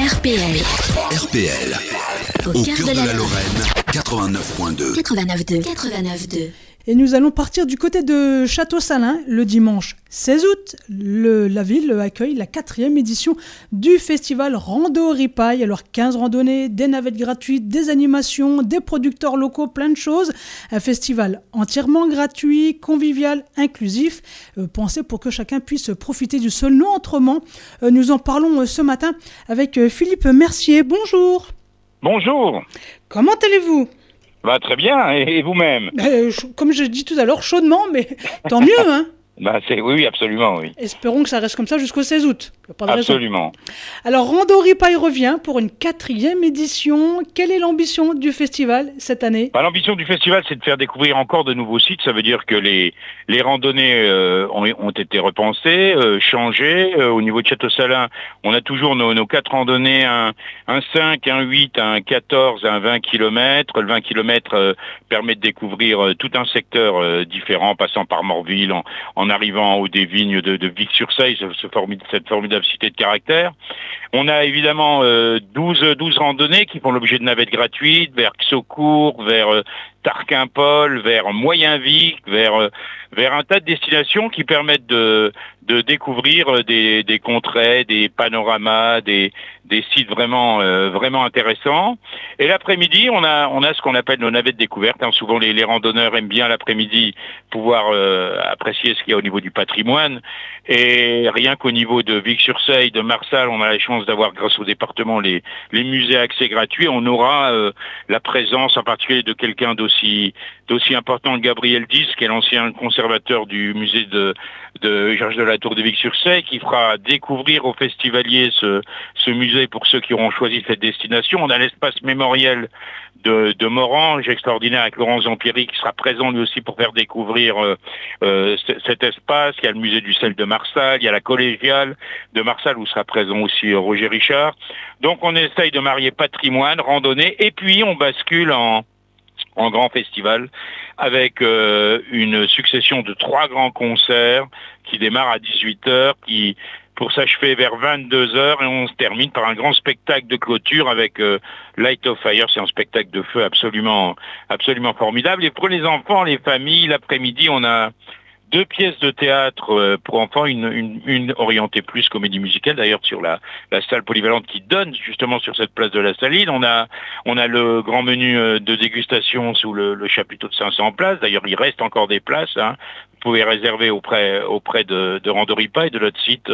RPL. RPL. Au cœur de la Lorraine, 89.2. 89.2. Et nous allons partir du côté de Château-Salins le dimanche 16 août. La ville accueille la 4e édition du festival Rando Ripaille. Alors 15 randonnées, des navettes gratuites, des animations, des producteurs locaux, plein de choses. Un festival entièrement gratuit, convivial, inclusif, pensé pour que chacun puisse profiter du Saulnois autrement. Nous en parlons ce matin avec Philippe Mercier. Bonjour. Bonjour. Comment allez-vous ? Très bien, et vous-même? Comme je dis tout à l'heure, chaudement, mais tant mieux, hein. Oui, absolument, oui. Espérons que ça reste comme ça jusqu'au 16 août. Pas de absolument. Raison. Alors, Rando Ripaille revient pour une 4e édition. Quelle est l'ambition du festival cette année ? L'ambition du festival, c'est de faire découvrir encore de nouveaux sites. Ça veut dire que les randonnées ont été repensées, changées. Au niveau de Château-Salins, on a toujours nos 4 randonnées, un 5, un 8, un 14, un 20 km. Le 20 km permet de découvrir tout un secteur différent, passant par Morville, en arrivant aux des vignes de Vic-sur-Seille, cette formidable cité de caractère. On a évidemment 12 randonnées qui font l'objet de navettes gratuites vers Xaucourt, vers Tarquimpol, vers Moyen-Vic, vers un tas de destinations qui permettent de découvrir des contrées, des panoramas, des sites vraiment intéressants. Et l'après-midi, on a ce qu'on appelle nos navettes découvertes. Souvent, les randonneurs aiment bien l'après-midi pouvoir apprécier ce qu'il y a au niveau du patrimoine. Et rien qu'au niveau de Vic-sur-Seille, de Marsal, on a la chance d'avoir, grâce au département, les musées à accès gratuit. On aura la présence en particulier de quelqu'un d'aussi important que Gabriel Dis, qui est l'ancien conservateur du musée de Georges de la Tour de Vic-sur-Seille, qui fera découvrir aux festivaliers ce musée pour ceux qui auront choisi cette destination. On a l'espace mémoriel de Morange, extraordinaire, avec Laurent Zampieri, qui sera présent lui aussi pour faire découvrir cet espace. Il y a le musée du sel de Marsal, il y a la collégiale de Marsal où sera présent aussi Roger Richard. Donc on essaye de marier patrimoine, randonnée, et puis on bascule en grand festival avec une succession de 3 grands concerts qui démarrent à 18h, qui pour s'achever vers 22h, et on se termine par un grand spectacle de clôture avec Light of Fire. C'est un spectacle de feu absolument formidable. Et pour les enfants, les familles, l'après-midi, on a 2 pièces de théâtre pour enfants, une orientée plus comédie musicale, d'ailleurs sur la salle polyvalente qui donne justement sur cette place de la Saline. On a le grand menu de dégustation sous le chapiteau de 500 places. D'ailleurs, il reste encore des places. Vous pouvez réserver auprès de Rando Ripaille, de notre site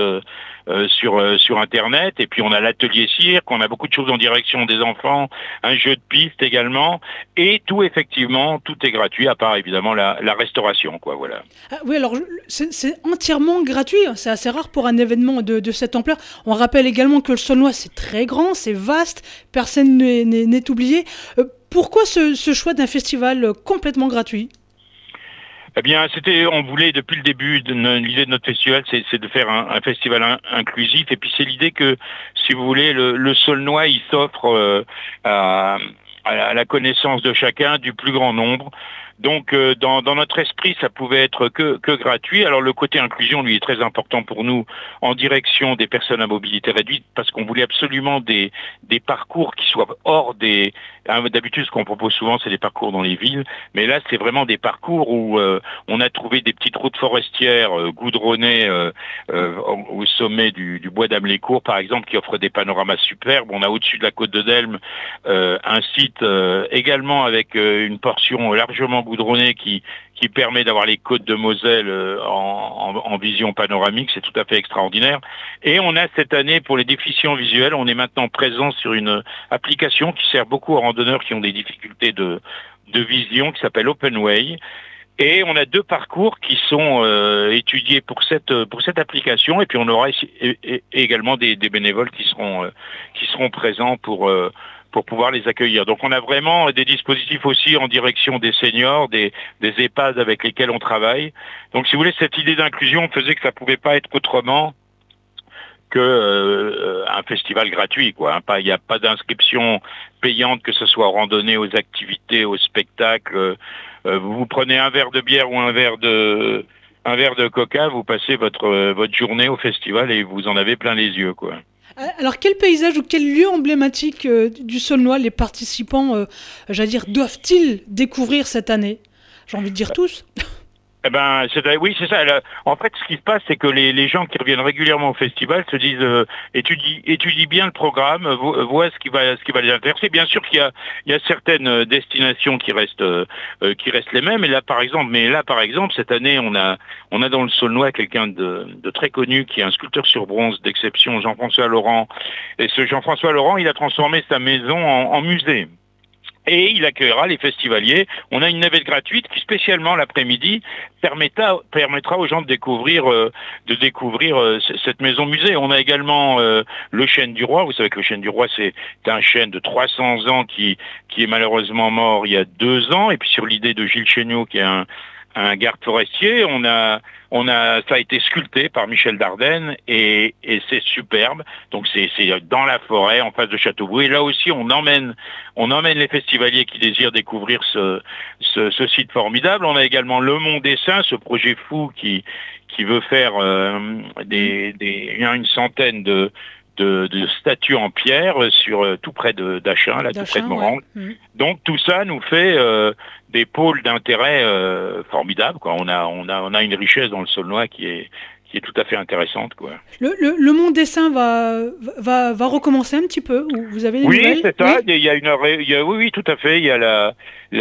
sur Internet. Et puis on a l'atelier cirque, on a beaucoup de choses en direction des enfants, un jeu de piste également. Et tout est gratuit, à part évidemment la restauration, quoi, voilà. Oui, alors c'est entièrement gratuit. C'est assez rare pour un événement de cette ampleur. On rappelle également que le Saulnois, c'est très grand, c'est vaste, personne n'est oublié. Pourquoi ce choix d'un festival complètement gratuit ? Eh bien, on voulait depuis le début, l'idée de notre festival, c'est de faire un festival inclusif. Et puis c'est l'idée que, si vous voulez, le Saulnois, il s'offre à la connaissance de chacun, du plus grand nombre. Donc dans notre esprit, ça pouvait être que gratuit. Alors le côté inclusion, lui, est très important pour nous en direction des personnes à mobilité réduite, parce qu'on voulait absolument des parcours qui soient hors des... D'habitude, ce qu'on propose souvent, c'est des parcours dans les villes, mais là, c'est vraiment des parcours où on a trouvé des petites routes forestières goudronnées au sommet du bois d'Amelécourt, par exemple, qui offre des panoramas superbes. On a au-dessus de la côte de Delme un site également avec une portion largement goudronné qui permet d'avoir les côtes de Moselle en vision panoramique. C'est tout à fait extraordinaire. Et on a cette année, pour les déficients visuels, on est maintenant présent sur une application qui sert beaucoup aux randonneurs qui ont des difficultés de vision, qui s'appelle OpenWay. Et on a 2 parcours qui sont étudiés pour cette application. Et puis on aura également des bénévoles qui seront présents pour pouvoir les accueillir. Donc on a vraiment des dispositifs aussi en direction des seniors, des EHPAD avec lesquels on travaille. Donc si vous voulez, cette idée d'inclusion faisait que ça pouvait pas être autrement que un festival gratuit, quoi. Il n'y a pas d'inscription payante, que ce soit aux randonnées, aux activités, aux spectacles. Vous prenez un verre de bière ou un verre de coca, vous passez votre journée au festival et vous en avez plein les yeux, quoi. Alors, quel paysage ou quel lieu emblématique du Saulnois les participants, doivent-ils découvrir cette année? J'ai envie de dire tous. Eh ben, oui, c'est ça. En fait, ce qui se passe, c'est que les gens qui reviennent régulièrement au festival se disent étudie bien le programme, vois ce qui va les intéresser. Bien sûr qu'il y a certaines destinations qui restent les mêmes. Et là, par exemple, cette année, on a dans le Saulnois quelqu'un de très connu qui est un sculpteur sur bronze d'exception, Jean-François Laurent. Et ce Jean-François Laurent, il a transformé sa maison en musée. Et il accueillera les festivaliers. On a une navette gratuite qui, spécialement l'après-midi, permettra aux gens de découvrir cette maison musée. On a également le Chêne du Roi. Vous savez que le Chêne du Roi, c'est un chêne de 300 ans qui est malheureusement mort il y a 2 ans. Et puis sur l'idée de Gilles Chéniaud, qui est un garde forestier, ça a été sculpté par Michel Dardenne et c'est superbe. Donc c'est dans la forêt, en face de Châteaubourg. Et là aussi, on emmène les festivaliers qui désirent découvrir ce site formidable. On a également le Mont des Saints, ce projet fou qui veut faire une centaine de statues en pierre sur tout près d'Achin, tout près de Morang. Ouais. Donc tout ça nous fait des pôles d'intérêt formidables, quoi. On a une richesse dans le Saulnois qui est tout à fait intéressante, quoi. Le Mont des Saints va recommencer un petit peu. Vous avez des nouvelles? Oui, c'est ça. Oui, oui, tout à fait. Il y a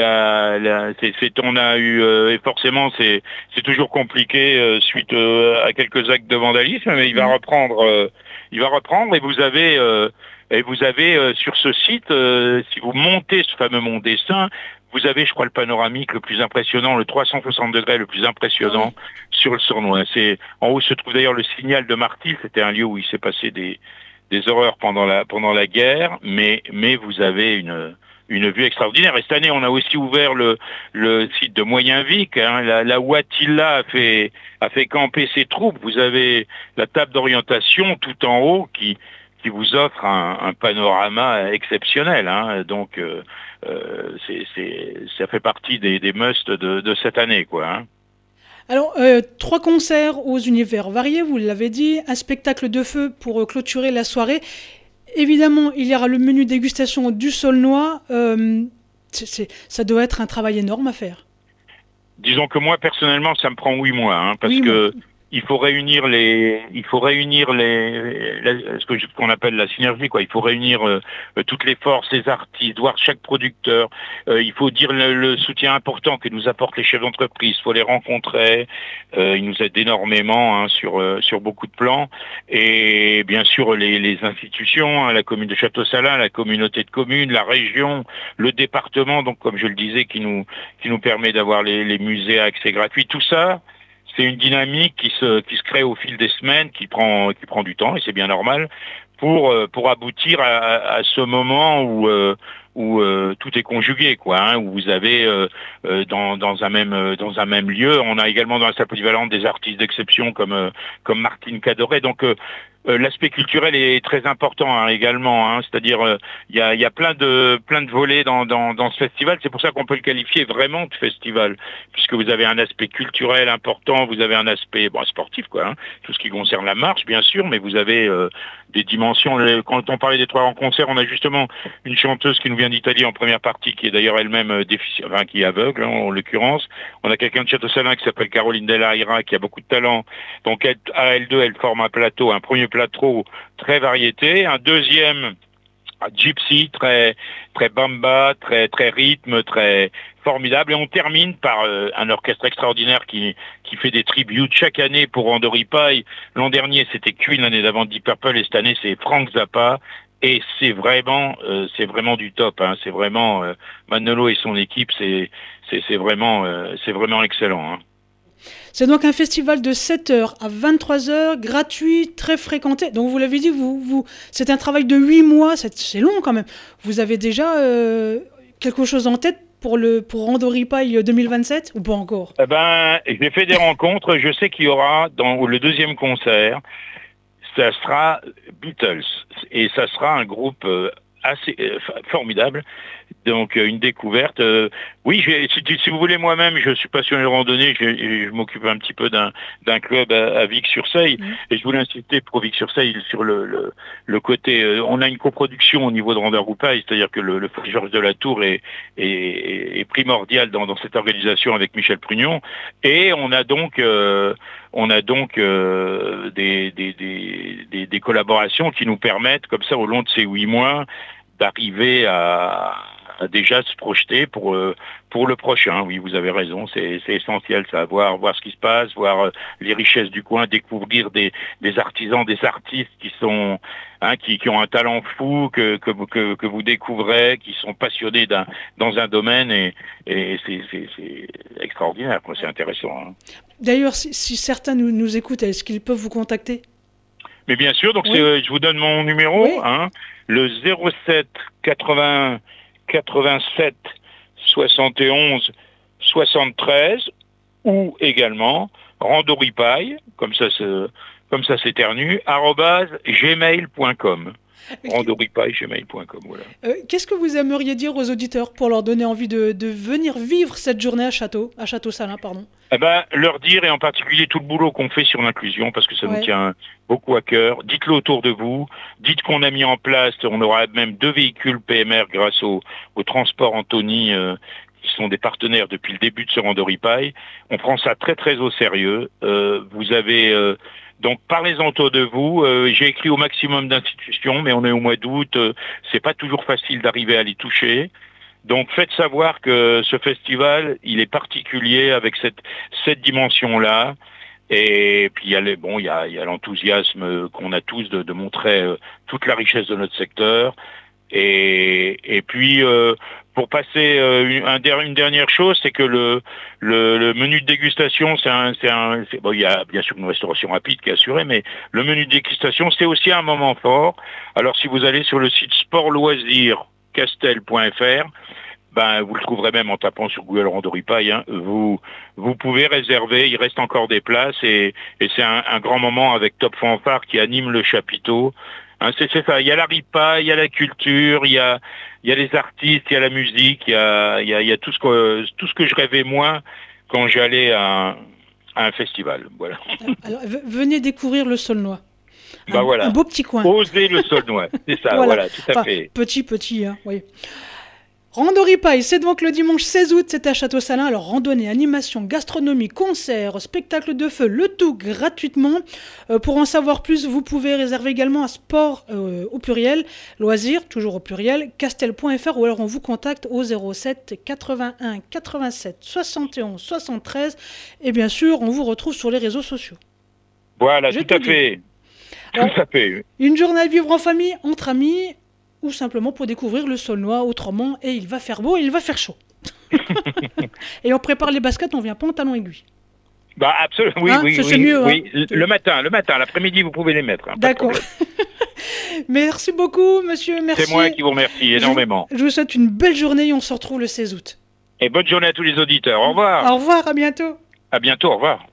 on a eu et forcément c'est toujours compliqué suite à quelques actes de vandalisme, mais il va reprendre. Et vous avez sur ce site, si vous montez ce fameux Mont des Saints, vous avez, je crois, le panoramique le plus impressionnant, le 360 degrés le plus impressionnant sur le Saulnois. En haut se trouve d'ailleurs le signal de Martil. C'était un lieu où il s'est passé des horreurs pendant la guerre, mais vous avez une vue extraordinaire. Et cette année, on a aussi ouvert le site de Moyenvic, hein, là où Attila a fait camper ses troupes. Vous avez la table d'orientation tout en haut qui vous offre un panorama exceptionnel, hein. Donc ça fait partie des musts de cette année, quoi, hein. Alors, 3 concerts aux univers variés, vous l'avez dit, un spectacle de feu pour clôturer la soirée. Évidemment, il y aura le menu dégustation du Saulnois. Ça doit être un travail énorme à faire. Disons que moi, personnellement, ça me prend 8 mois, hein, parce que il faut réunir ce qu'on appelle la synergie, quoi. Il faut réunir toutes les forces, les artistes, voir chaque producteur. Il faut dire le soutien important que nous apportent les chefs d'entreprise. Il faut les rencontrer. Ils nous aident énormément, hein, sur beaucoup de plans. Et bien sûr les institutions, hein, la commune de Château-Salins, la communauté de communes, la région, le département. Donc comme je le disais, qui nous permet d'avoir les musées à accès gratuit. Tout ça. C'est une dynamique qui se crée au fil des semaines, qui prend du temps, et c'est bien normal, pour aboutir à ce moment où tout est conjugué, quoi, hein, où vous avez dans un même lieu, on a également dans la salle polyvalente des artistes d'exception comme Martine Cadoret. Donc l'aspect culturel est très important, hein, également, hein, c'est-à-dire il y a plein de volets dans ce festival. C'est pour ça qu'on peut le qualifier vraiment de festival, puisque vous avez un aspect culturel important, vous avez un aspect sportif, quoi, hein, tout ce qui concerne la marche, bien sûr, mais vous avez des dimensions. Quand on parlait des 3 concerts, on a justement une chanteuse qui nous vient d'Italie en première partie, qui est d'ailleurs elle-même qui est aveugle, hein, en l'occurrence. On a quelqu'un de Château-Salins qui s'appelle Caroline Delaira, qui a beaucoup de talent. Donc à elle deux, elle forme un plateau, un premier plateau très variété, un deuxième gypsy, très très bamba, très très rythme, très formidable, et on termine par un orchestre extraordinaire qui fait des tributes chaque année pour Rando Ripaille. L'an dernier c'était Queen, l'année d'avant Deep Purple, et cette année c'est Frank Zappa. Et c'est vraiment du top, hein. C'est vraiment Manolo et son équipe, c'est vraiment excellent, hein. C'est donc un festival de 7h à 23h, gratuit, très fréquenté. Donc vous l'avez dit, c'est un travail de 8 mois, c'est long quand même. Vous avez déjà quelque chose en tête pour Rando Ripaille 2027 ou pas encore? J'ai fait des rencontres. Je sais qu'il y aura dans le deuxième concert, ça sera Beatles, et ça sera un groupe assez formidable. Donc une découverte. Oui, si vous voulez, moi-même, je suis passionné de randonnée. Je m'occupe un petit peu d'un club à Vic-sur-Seille, et je voulais insister pour Vic-sur-Seille sur le côté. On a une coproduction au niveau de Randonnée Roupaille, c'est-à-dire que le Fort Georges de la Tour est primordial dans cette organisation avec Michel Prugnon, et on a donc des collaborations qui nous permettent, comme ça, au long de ces 8 mois, d'arriver à déjà se projeter pour le prochain. Oui, vous avez raison, c'est essentiel ça, voir ce qui se passe, voir les richesses du coin, découvrir des artisans, des artistes qui sont qui ont un talent fou que vous découvrez, qui sont passionnés dans un domaine, et c'est extraordinaire, c'est intéressant. D'ailleurs, si certains nous écoutent, est-ce qu'ils peuvent vous contacter? Mais bien sûr, donc je vous donne mon numéro, le 07 80 87 71 73, ou également randoripaille, comme ça s'éternue, @gmail.com. randoripaille@gmail.com, voilà. Qu'est-ce que vous aimeriez dire aux auditeurs pour leur donner envie de venir vivre cette journée à Château-Salins, pardon? Leur dire, et en particulier tout le boulot qu'on fait sur l'inclusion, parce que ça nous tient beaucoup à cœur. Dites-le autour de vous. Dites qu'on a mis en place, on aura même 2 véhicules PMR grâce au transport Anthony, qui sont des partenaires depuis le début de ce Randoripaille. On prend ça très très au sérieux. Vous avez donc parlez-en autour de vous. J'ai écrit au maximum d'institutions, mais on est au mois d'août. C'est pas toujours facile d'arriver à les toucher. Donc faites savoir que ce festival, il est particulier avec cette dimension-là. Et puis il y a l'enthousiasme qu'on a tous de montrer toute la richesse de notre secteur. Et puis pour passer une dernière chose, c'est que le menu de dégustation, il y a bien sûr une restauration rapide qui est assurée, mais le menu de dégustation, c'est aussi un moment fort. Alors si vous allez sur le site sportloisirscastel.fr, vous le trouverez même en tapant sur Google Randoripaille. Vous pouvez réserver, il reste encore des places, et c'est un grand moment avec Top Fanfare qui anime le chapiteau. C'est ça, il y a la ripaille, il y a la culture, il y a les artistes, il y a la musique, il y a tout ce que je rêvais moi quand j'allais à un festival. Voilà. Alors, venez découvrir le Saulnois. Voilà. Un beau petit coin. Osez le Saulnois, c'est ça, voilà, tout à fait. Petit, oui. Randoripaille, c'est donc le dimanche 16 août, c'est à Château-Salins. Alors randonnée, animation, gastronomie, concerts, spectacle de feu, le tout gratuitement. Pour en savoir plus, vous pouvez réserver également à sport au pluriel, loisirs, toujours au pluriel, castel.fr, ou alors on vous contacte au 07 81 87 71 73. Et bien sûr, on vous retrouve sur les réseaux sociaux. Voilà, tout à fait. Alors, tout à fait. Une journée à vivre en famille, entre amis, ou simplement pour découvrir le Saulnois autrement, et il va faire beau et il va faire chaud. Et on prépare les baskets, on vient pas en talons aiguilles. Absolument, oui. C'est mieux. Le matin, l'après-midi, vous pouvez les mettre. D'accord. Merci beaucoup, monsieur, merci. C'est moi qui vous remercie énormément. Je vous souhaite une belle journée et on se retrouve le 16 août. Et bonne journée à tous les auditeurs. Au revoir. Au revoir, à bientôt. À bientôt, au revoir.